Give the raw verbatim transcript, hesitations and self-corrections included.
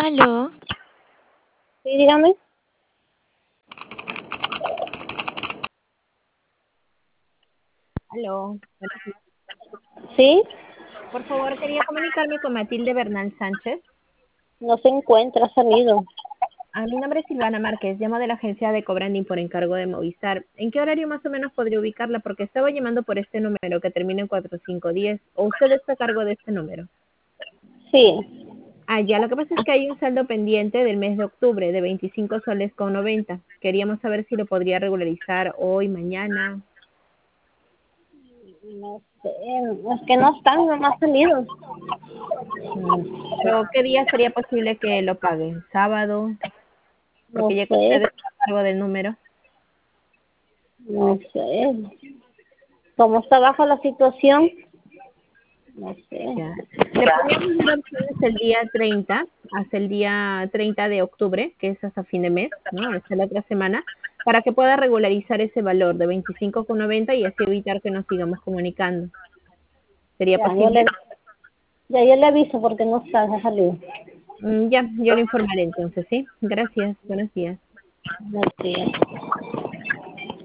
Aló, Sí, dígame. Aló, buenos días. Sí, Por favor, quería comunicarme con Matilde Bernal Sánchez. no se encuentra, ha salido. A mi nombre es Silvana Márquez, llamo de la agencia de Cobranding por encargo de Movistar. ¿En qué horario más o menos podría ubicarla? Porque estaba llamando por este número que termina en cuatro cinco uno cero. ¿O usted está a cargo de este número? Sí, Ah, ya, lo que pasa es que hay un saldo pendiente del mes de octubre de veinticinco soles con noventa. Queríamos saber si lo podría regularizar hoy, mañana. no sé, es que no están, no ha salido. Mm, Pero, ¿qué día sería posible que lo pague? ¿Sábado? No Porque ya que sé, usted está a cargo del número. no sé. ¿Cómo está bajo la situación? No sé. Ya. Le podríamos dar opciones el día treinta, hasta el día treinta de octubre, que es hasta fin de mes, ¿no? Hasta la otra semana, para que pueda regularizar ese valor de veinticinco con noventa y así evitar que nos sigamos comunicando. ¿Sería Ya, yo le, posible? ya yo le aviso porque no está, ha salido. Mm, Ya, yo le informaré entonces, ¿sí? Gracias, buenos días. No sé.